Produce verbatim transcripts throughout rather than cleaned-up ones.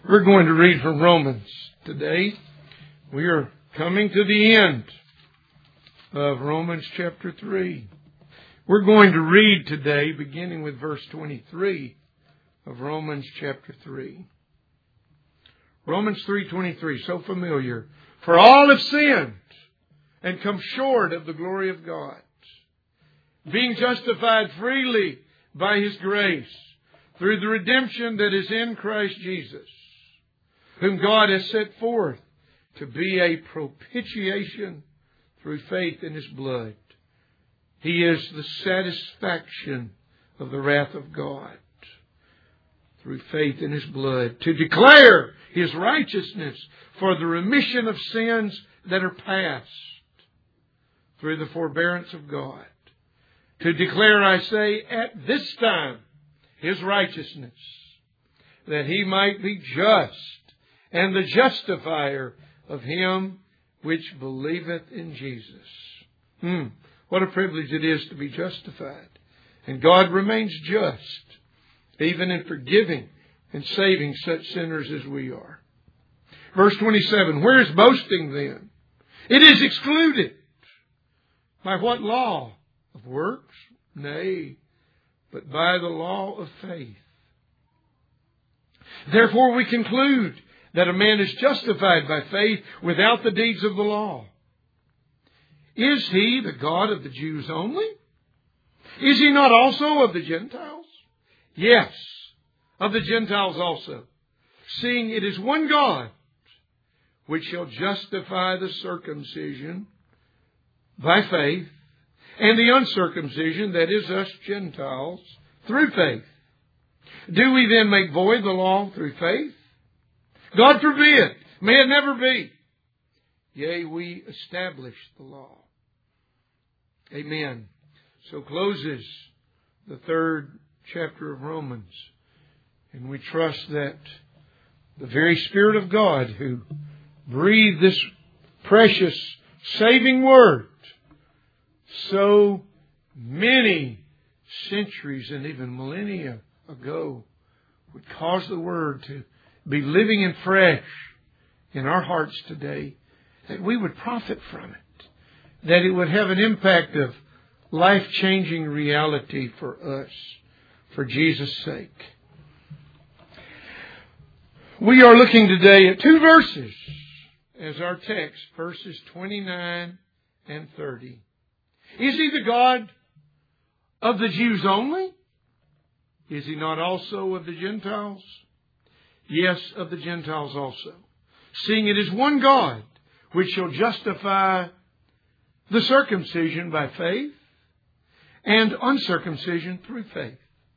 We're going to read from Romans today. We are coming to the end of Romans chapter three. We're going to read today, beginning with verse twenty-three of Romans chapter three. Romans three twenty-three, so familiar. For all have sinned and come short of the glory of God, being justified freely by His grace through the redemption that is in Christ Jesus, whom God has set forth to be a propitiation through faith in His blood. He is the satisfaction of the wrath of God through faith in His blood, to declare His righteousness for the remission of sins that are past through the forbearance of God. To declare, I say, at this time, His righteousness, that He might be just and the justifier of him which believeth in Jesus. Hmm. What a privilege it is to be justified. And God remains just, even in forgiving and saving such sinners as we are. Verse twenty-seven, where is boasting then? It is excluded. By what law? Of works? Nay, but by the law of faith. Therefore we conclude that a man is justified by faith without the deeds of the law. Is He the God of the Jews only? Is He not also of the Gentiles? Yes, of the Gentiles also, seeing it is one God, which shall justify the circumcision by faith, and the uncircumcision, that is us Gentiles, through faith. Do we then make void the law through faith? God forbid. May it never be. Yea, we establish the law. Amen. So closes the third chapter of Romans. And we trust that the very Spirit of God who breathed this precious saving word so many centuries and even millennia ago would cause the word to be living and fresh in our hearts today, that we would profit from it, that it would have an impact of life-changing reality for us, for Jesus' sake. We are looking today at two verses as our text, verses twenty-nine and thirty. Is He the God of the Jews only? Is He not also of the Gentiles? Yes, of the Gentiles also. Seeing it is one God, which shall justify the circumcision by faith and uncircumcision through faith.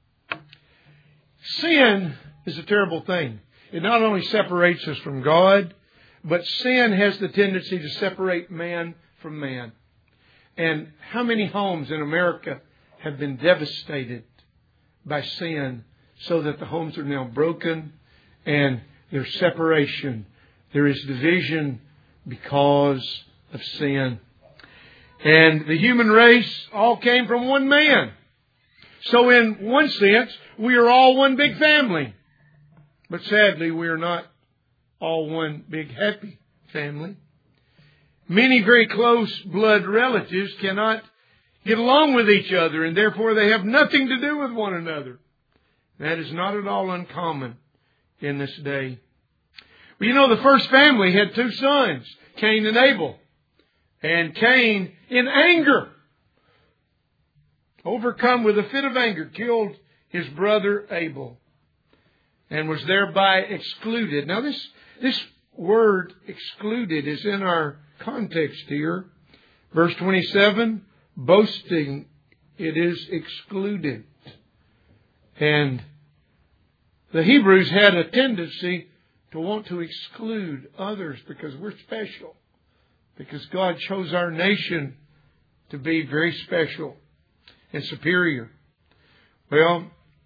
Sin is a terrible thing. It not only separates us from God, but sin has the tendency to separate man from man. And how many homes in America have been devastated by sin so that the homes are now broken and there's separation. There is division because of sin. And the human race all came from one man. So in one sense, we are all one big family. But sadly, we are not all one big happy family. Many very close blood relatives cannot get along with each other, and therefore they have nothing to do with one another. That is not at all uncommon in this day. Well, you know, the first family had two sons, Cain and Abel. And Cain, in anger, overcome with a fit of anger, killed his brother Abel and was thereby excluded. Now this, this word excluded is in our context here. Verse twenty-seven, boasting, it is excluded. And the Hebrews had a tendency to want to exclude others because we're special. Because God chose our nation to be very special and superior. Well,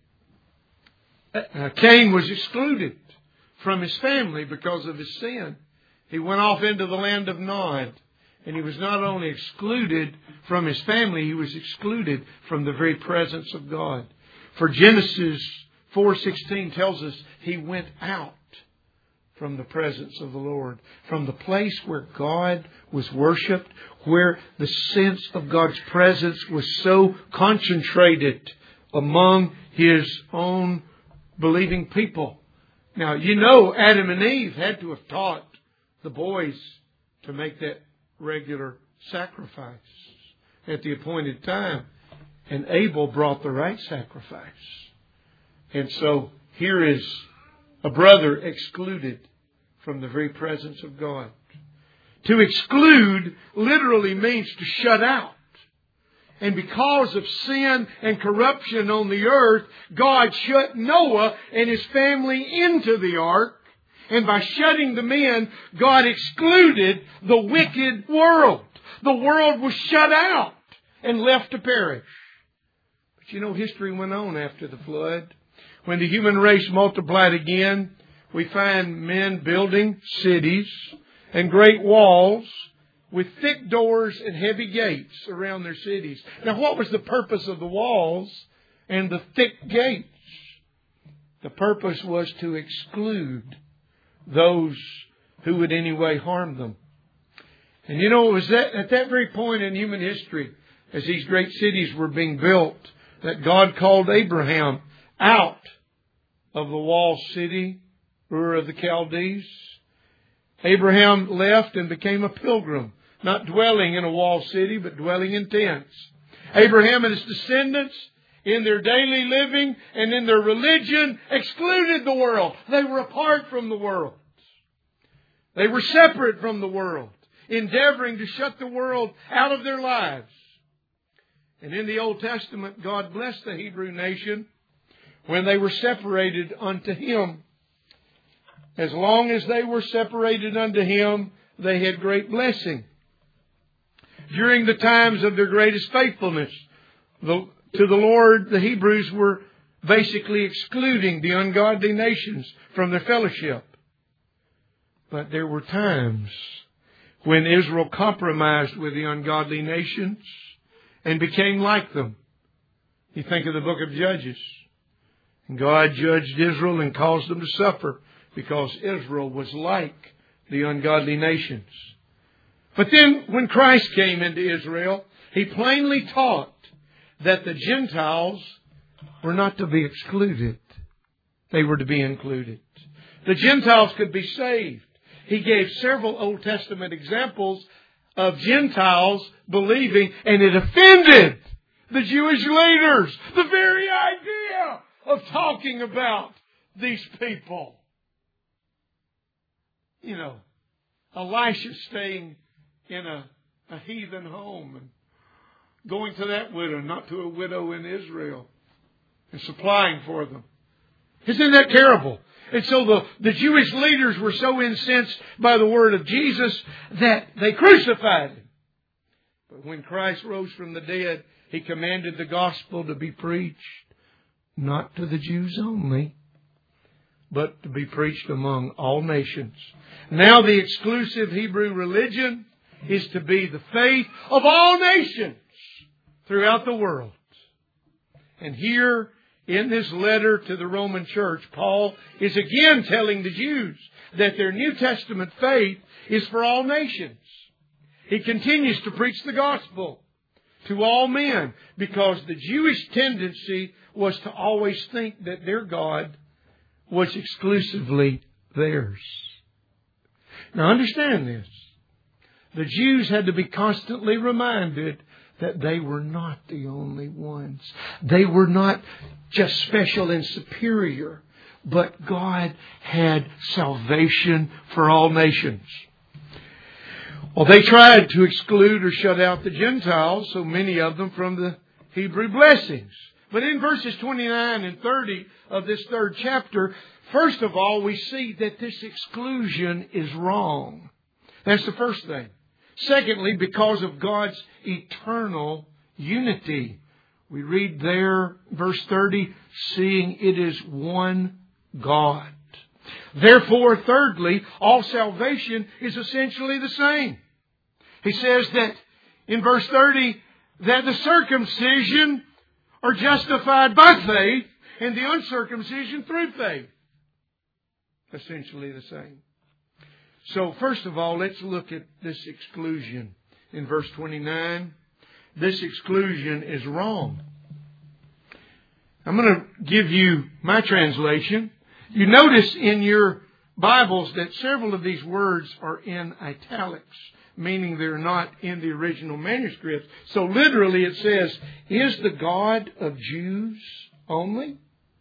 uh, Cain was excluded from his family because of his sin. He went off into the land of Nod. And he was not only excluded from his family, he was excluded from the very presence of God. For Genesis four sixteen tells us he went out from the presence of the Lord, from the place where God was worshipped, where the sense of God's presence was so concentrated among His own believing people. Now, you know, Adam and Eve had to have taught the boys to make that regular sacrifice at the appointed time. And Abel brought the right sacrifice. And so here is a brother excluded from the very presence of God. To exclude literally means to shut out. And because of sin and corruption on the earth, God shut Noah and his family into the ark. And by shutting them in, God excluded the wicked world. The world was shut out and left to perish. But you know, history went on after the flood. When the human race multiplied again, we find men building cities and great walls with thick doors and heavy gates around their cities. Now, what was the purpose of the walls and the thick gates? The purpose was to exclude those who would anyway harm them. And you know, it was that, at that very point in human history, as these great cities were being built, that God called Abraham out of the walled city, Ur of the Chaldees. Abraham left and became a pilgrim, not dwelling in a walled city, but dwelling in tents. Abraham and his descendants, in their daily living and in their religion, excluded the world. They were apart from the world. They were separate from the world, endeavoring to shut the world out of their lives. And in the Old Testament, God blessed the Hebrew nation when they were separated unto Him. As long as they were separated unto Him, they had great blessing. During the times of their greatest faithfulness the, to the Lord, the Hebrews were basically excluding the ungodly nations from their fellowship. But there were times when Israel compromised with the ungodly nations and became like them. You think of the book of Judges. And God judged Israel and caused them to suffer because Israel was like the ungodly nations. But then when Christ came into Israel, He plainly taught that the Gentiles were not to be excluded. They were to be included. The Gentiles could be saved. He gave several Old Testament examples of Gentiles believing, and it offended the Jewish leaders. The very idea of talking about these people. You know, Elisha staying in a, a heathen home and going to that widow, not to a widow in Israel, and supplying for them. Isn't that terrible? And so the, the Jewish leaders were so incensed by the word of Jesus that they crucified Him. But when Christ rose from the dead, He commanded the gospel to be preached, not to the Jews only, but to be preached among all nations. Now the exclusive Hebrew religion is to be the faith of all nations throughout the world. And here in this letter to the Roman church, Paul is again telling the Jews that their New Testament faith is for all nations. He continues to preach the gospel to all men because the Jewish tendency was to always think that their God was exclusively theirs. Now understand this. The Jews had to be constantly reminded that they were not the only ones. They were not just special and superior, but God had salvation for all nations. Well, they tried to exclude or shut out the Gentiles, so many of them, from the Hebrew blessings. But in verses twenty-nine and thirty of this third chapter, first of all, we see that this exclusion is wrong. That's the first thing. Secondly, because of God's eternal unity. We read there, verse thirty, seeing it is one God. Therefore, thirdly, all salvation is essentially the same. He says that in verse thirty, that the circumcision are justified by faith and the uncircumcision through faith. essentially the same. So first of all, let's look at this exclusion in verse twenty-nine. This exclusion is wrong. I'm going to give you my translation. You notice in your Bibles that several of these words are in italics, meaning they're not in the original manuscript. So literally it says, is the God of Jews only,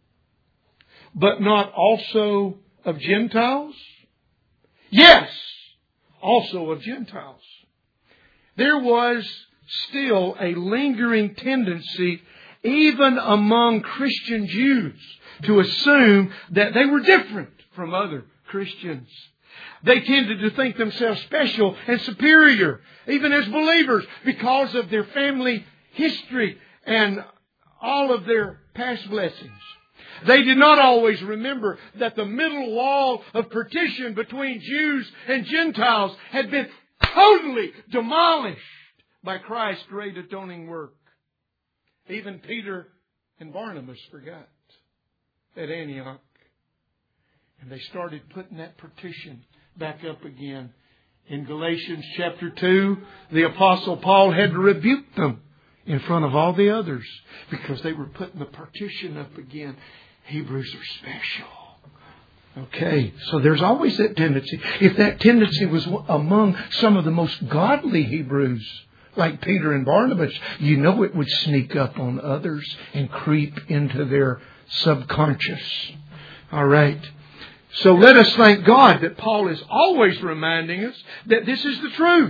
but not also of Gentiles? Yes, also of Gentiles. There was still a lingering tendency, even among Christian Jews, to assume that they were different from other Christians. They tended to think themselves special and superior, even as believers, because of their family history and all of their past blessings. They did not always remember that the middle wall of partition between Jews and Gentiles had been totally demolished by Christ's great atoning work. Even Peter and Barnabas forgot at Antioch. And they started putting that partition back up again. In Galatians chapter two, the Apostle Paul had to rebuke them in front of all the others because they were putting the partition up again. Hebrews are special. Okay, so there's always that tendency. If that tendency was among some of the most godly Hebrews, like Peter and Barnabas, you know it would sneak up on others and creep into their subconscious. All right. So let us thank God that Paul is always reminding us that this is the truth,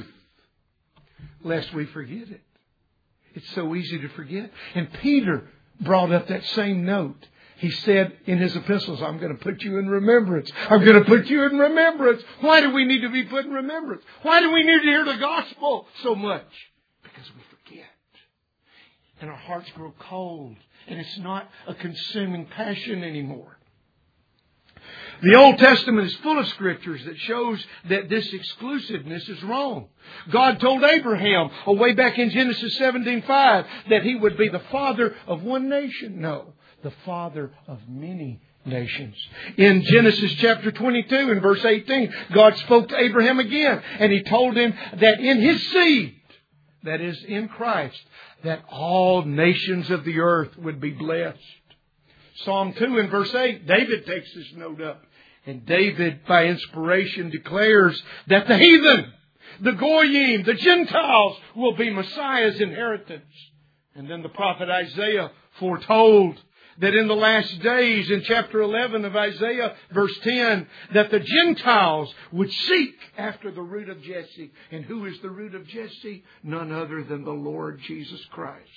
lest we forget it. It's so easy to forget. And Peter brought up that same note. He said in his epistles, I'm going to put you in remembrance. I'm going to put you in remembrance. Why do we need to be put in remembrance? Why do we need to hear the gospel so much? Because we forget. And our hearts grow cold. And it's not a consuming passion anymore. The Old Testament is full of scriptures that shows that this exclusiveness is wrong. God told Abraham, oh, way back in Genesis seventeen five, that he would be the father of one nation. No, the father of many nations. In Genesis chapter twenty-two and verse eighteen, God spoke to Abraham again, and He told him that in his seed, that is in Christ, that all nations of the earth would be blessed. Psalm two and verse eight, David takes this note up. And David, by inspiration, declares that the heathen, the Goyim, the Gentiles will be Messiah's inheritance. And then the prophet Isaiah foretold that in the last days, in chapter eleven of Isaiah, verse ten, that the Gentiles would seek after the root of Jesse. And who is the root of Jesse? None other than the Lord Jesus Christ.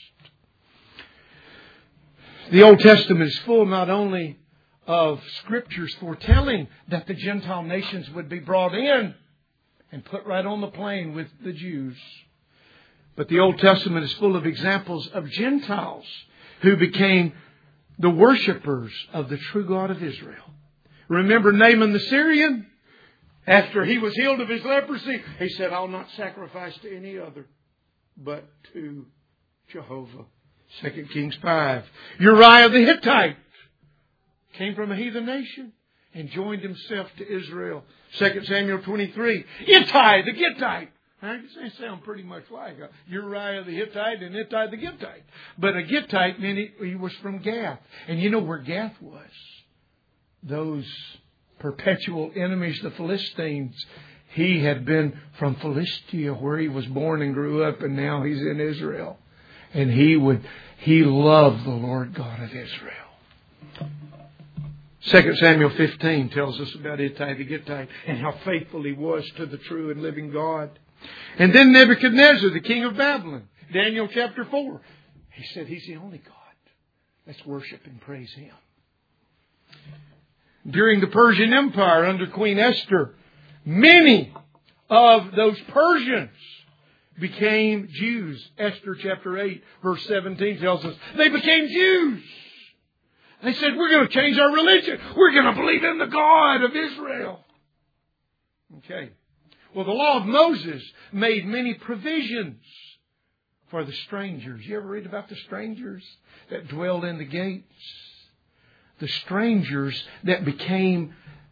The Old Testament is full not only of scriptures foretelling that the Gentile nations would be brought in and put right on the plane with the Jews, but the Old Testament is full of examples of Gentiles who became the worshipers of the true God of Israel. Remember Naaman the Syrian? After he was healed of his leprosy, he said, I'll not sacrifice to any other but to Jehovah. Second Kings five. Uriah the Hittite came from a heathen nation and joined himself to Israel. Second Samuel twenty-three. Ittai the Gittite. They sound pretty much like Uriah the Hittite and Ittai the Gittite. But a Gittite meant he, he was from Gath. And you know where Gath was? Those perpetual enemies, the Philistines. He had been from Philistia, where he was born and grew up, and now he's in Israel. And he would, he loved the Lord God of Israel. Second Samuel fifteen tells us about Ittai the Gittite and how faithful he was to the true and living God. And then Nebuchadnezzar, the king of Babylon, Daniel chapter four. He said He's the only God. Let's worship and praise Him. During the Persian Empire under Queen Esther, many of those Persians became Jews. Esther chapter eight verse seventeen tells us they became Jews. They said, we're going to change our religion. We're going to believe in the God of Israel. Okay. Well, the law of Moses made many provisions for the strangers. You ever read about the strangers that dwelled in the gates? The strangers that became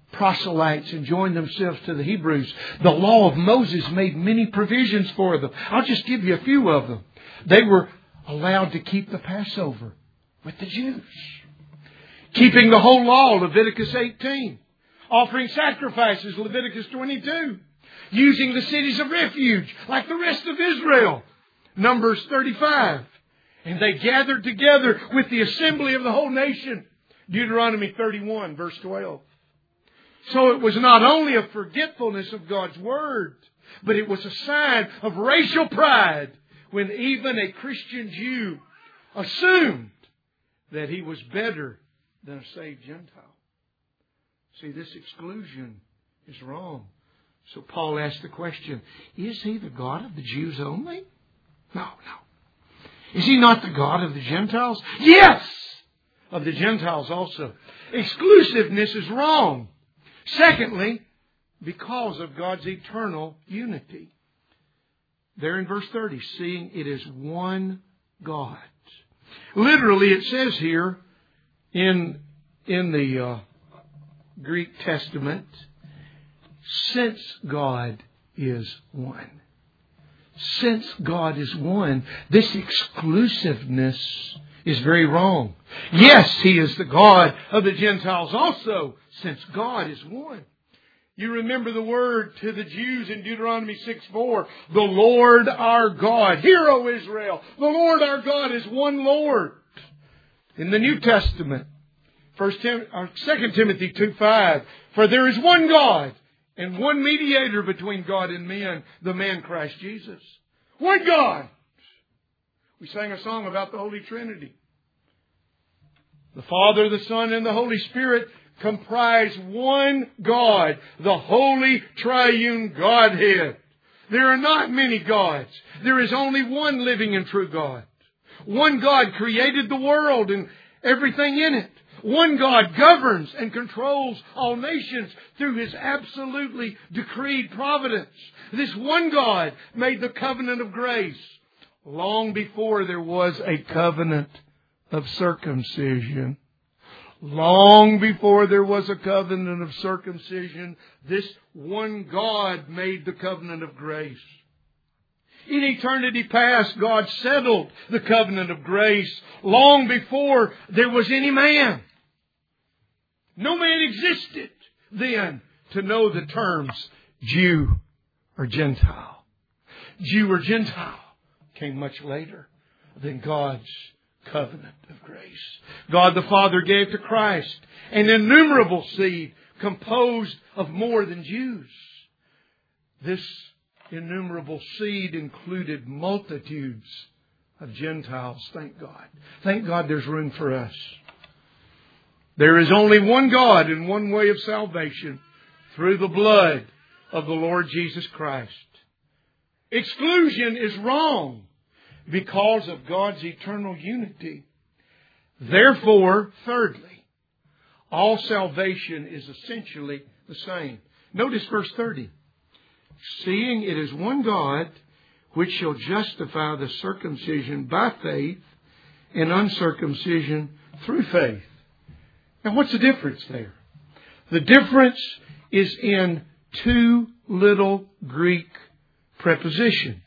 proselytes and joined themselves to the Hebrews, the law of Moses made many provisions for them. I'll just give you a few of them. They were allowed to keep the Passover with the Jews. Keeping the whole law, Leviticus eighteen. Offering sacrifices, Leviticus twenty-two. Using the cities of refuge, like the rest of Israel, Numbers thirty-five. And they gathered together with the assembly of the whole nation, Deuteronomy thirty-one, verse twelve. So it was not only a forgetfulness of God's Word, but it was a sign of racial pride when even a Christian Jew assumed that he was better than a saved Gentile. See, this exclusion is wrong. So Paul asked the question, is he the God of the Jews only? No, no. Is he not the God of the Gentiles? Yes! Of the Gentiles also. Exclusiveness is wrong. Secondly, because of God's eternal unity. There in verse thirty, seeing it is one God. Literally, it says here in, in the uh, Greek Testament, since God is one. Since God is one, this exclusiveness is very wrong. Yes, He is the God of the Gentiles also, since God is one. You remember the word to the Jews in Deuteronomy six four, the Lord our God. Hear, O Israel, the Lord our God is one Lord. In the New Testament, First Tim- or Second Timothy two five, for there is one God and one mediator between God and men, the man Christ Jesus. One God. We sang a song about the Holy Trinity. The Father, the Son, and the Holy Spirit comprise one God, the Holy Triune Godhead. There are not many gods. There is only one living and true God. One God created the world and everything in it. One God governs and controls all nations through His absolutely decreed providence. This one God made the covenant of grace long before there was a covenant of circumcision. Long before there was a covenant of circumcision, this one God made the covenant of grace. In eternity past, God settled the covenant of grace long before there was any man. No man existed then to know the terms Jew or Gentile. Jew or Gentile came much later than God's covenant of grace. God the Father gave to Christ an innumerable seed composed of more than Jews. This innumerable seed included multitudes of Gentiles, thank God. Thank God there's room for us. There is only one God and one way of salvation, through the blood of the Lord Jesus Christ. Exclusion is wrong because of God's eternal unity. Therefore, thirdly, all salvation is essentially the same. Notice verse thirty. Seeing it is one God, which shall justify the circumcision by faith and uncircumcision through faith. Now, what's the difference there? The difference is in two little Greek prepositions.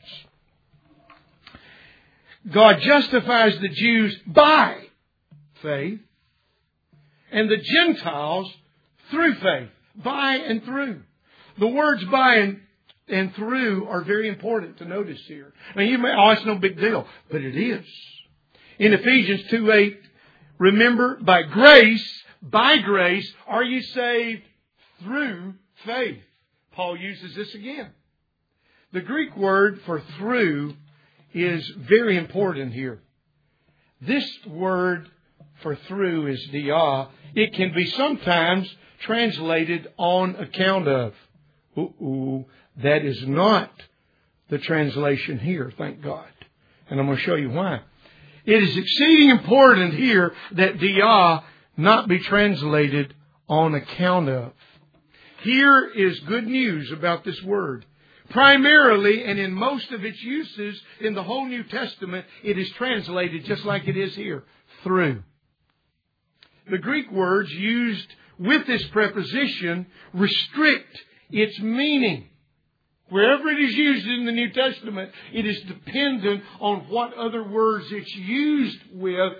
God justifies the Jews by faith and the Gentiles through faith. By and through. The words by and, and through are very important to notice here. Now you may, oh, it's no big deal, but it is. In Ephesians two eight, remember, by grace, by grace, are you saved through faith. Paul uses this again. The Greek word for through is very important here. This word for through is dia. It can be sometimes translated on account of. Ooh, that is not the translation here, thank God. And I'm going to show you why. It is exceeding important here that dia not be translated on account of. Here is good news about this word. Primarily, and in most of its uses in the whole New Testament, it is translated just like it is here, through. The Greek words used with this preposition, restrict its meaning. Wherever it is used in the New Testament, it is dependent on what other words it's used with.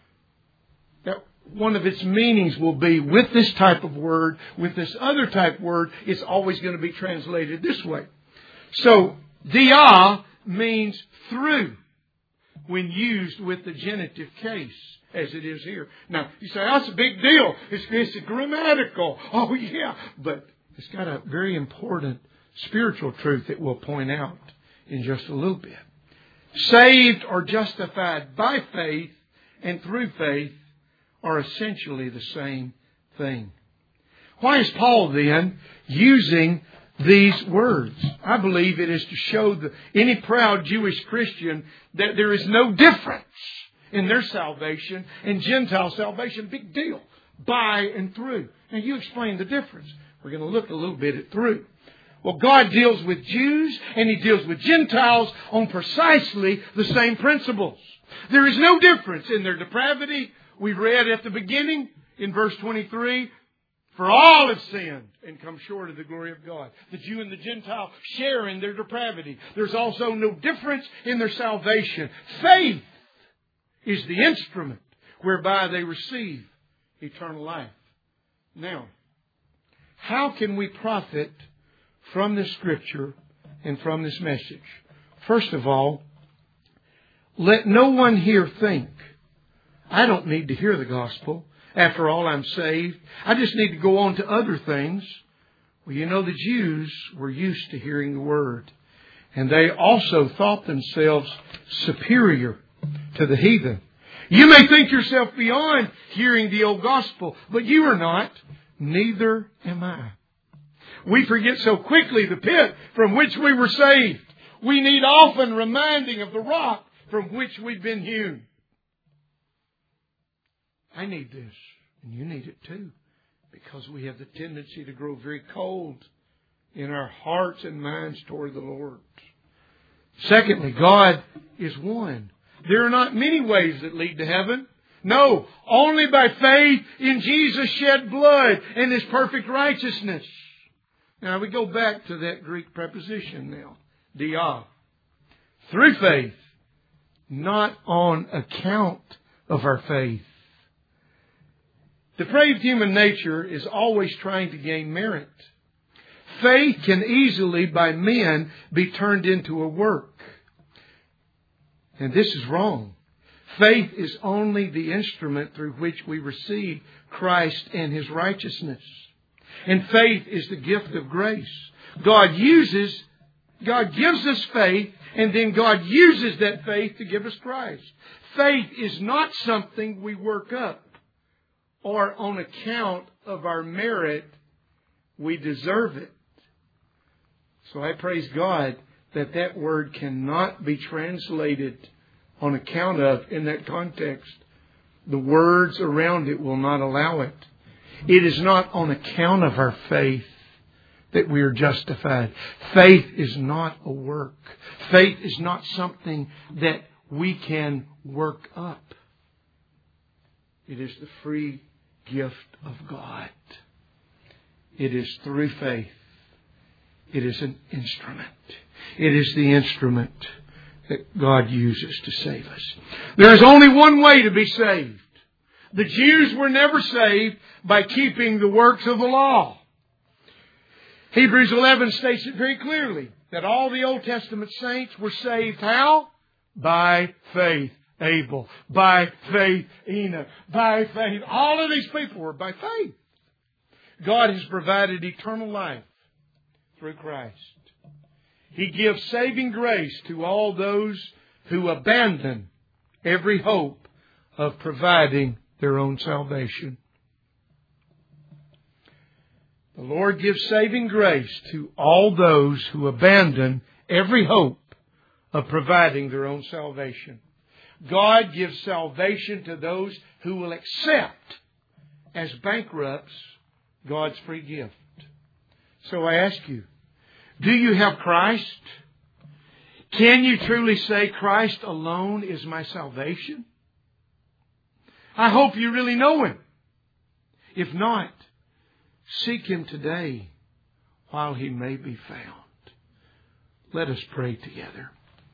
That one of its meanings will be with this type of word, with this other type of word, it's always going to be translated this way. So, dia means through when used with the genitive case, as it is here. Now, you say, that's a big deal. It's, it's grammatical. Oh, yeah. But it's got a very important spiritual truth that we'll point out in just a little bit. Saved or justified by faith and through faith are essentially the same thing. Why is Paul then using these words? I believe it is to show the, any proud Jewish Christian that there is no difference in their salvation and Gentile salvation. Big deal. By and through. Now you explain the difference. We're going to look a little bit at through. Well, God deals with Jews and He deals with Gentiles on precisely the same principles. There is no difference in their depravity. We read at the beginning in verse twenty-three, for all have sinned and come short of the glory of God. The Jew and the Gentile share in their depravity. There's also no difference in their salvation. Faith is the instrument whereby they receive eternal life. Now, how can we profit from this scripture and from this message? First of all, let no one here think, I don't need to hear the gospel. After all, I'm saved. I just need to go on to other things. Well, you know, the Jews were used to hearing the word. And they also thought themselves superior to the heathen. You may think yourself beyond hearing the old gospel, but you are not. Neither am I. We forget so quickly the pit from which we were saved. We need often reminding of the rock from which we've been hewn. I need this, and you need it too, because we have the tendency to grow very cold in our hearts and minds toward the Lord. Secondly, God is one. There are not many ways that lead to heaven. No, only by faith in Jesus' shed blood and His perfect righteousness. Now we go back to that Greek preposition now, dia. Through faith, not on account of our faith. Depraved human nature is always trying to gain merit. Faith can easily, by men, be turned into a work. And this is wrong. Faith is only the instrument through which we receive Christ and His righteousness. And faith is the gift of grace. God uses, God gives us faith, and then God uses that faith to give us Christ. Faith is not something we work up, or on account of our merit, we deserve it. So I praise God that that word cannot be translated on account of in that context. The words around it will not allow it. It is not on account of our faith that we are justified. Faith is not a work. Faith is not something that we can work up. It is the free gift of God. It is through faith. It is an instrument. It is the instrument that God uses to save us. There is only one way to be saved. The Jews were never saved by keeping the works of the law. Hebrews eleven states it very clearly that all the Old Testament saints were saved how? By faith. Abel, by faith Enoch, by faith. All of these people were by faith. God has provided eternal life through Christ. He gives saving grace to all those who abandon every hope of providing their own salvation. The Lord gives saving grace to all those who abandon every hope of providing their own salvation. God gives salvation to those who will accept as bankrupts God's free gift. So I ask you, do you have Christ? Can you truly say Christ alone is my salvation? I hope you really know Him. If not, Seek Him today while He may be found. Let us pray together.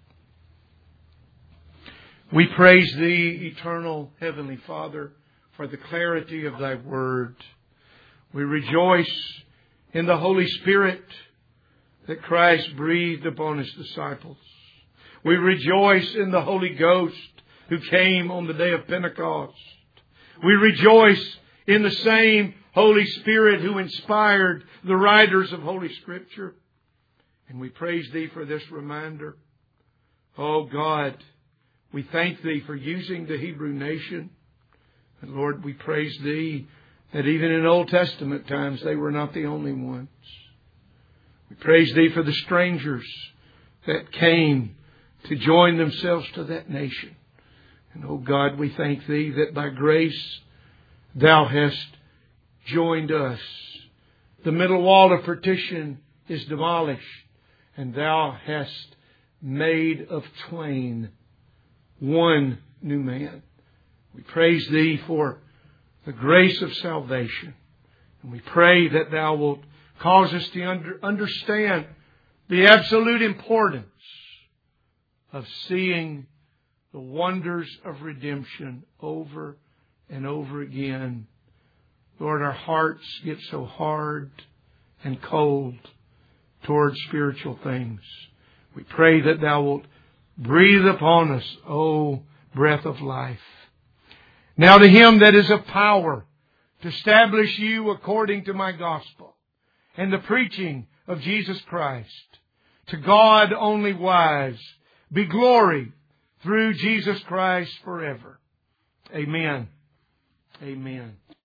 We praise Thee, eternal Heavenly Father, for the clarity of Thy Word. We rejoice in the Holy Spirit that Christ breathed upon His disciples. We rejoice in the Holy Ghost who came on the day of Pentecost. We rejoice in the same Holy Spirit who inspired the writers of Holy Scripture. And we praise Thee for this reminder. Oh God, we thank Thee for using the Hebrew nation. And Lord, we praise Thee that even in Old Testament times they were not the only ones. We praise Thee for the strangers that came to join themselves to that nation. And oh God, we thank Thee that by grace Thou hast joined us. The middle wall of partition is demolished, and Thou hast made of twain one new man. We praise Thee for the grace of salvation. And we pray that Thou wilt cause us to under, understand the absolute importance of seeing the wonders of redemption over and over again. Lord, our hearts get so hard and cold toward spiritual things. We pray that Thou wilt breathe upon us, O breath of life. Now to Him that is of power to establish you according to my gospel and the preaching of Jesus Christ, to God only wise, be glory through Jesus Christ forever. Amen. Amen.